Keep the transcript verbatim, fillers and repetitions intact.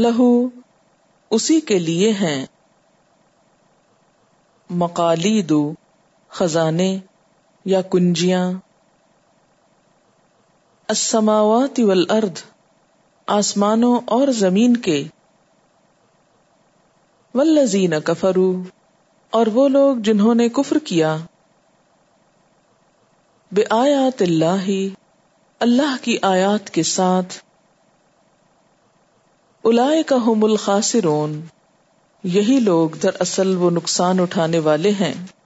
लहू उसी के लिए हैं, मकालीदु खजाने या कुंजियां, अस्समावाति वल अर्द आसमानों और जमीन के, वल्लजीन कफरू और वो लोग जिन्होंने कुफ्र किया, बिआयातिल्लाहि अल्लाह की आयात के साथ, उलाइका हुमुल खासिरून यही लोग दरअसल वो नुकसान उठाने वाले हैं।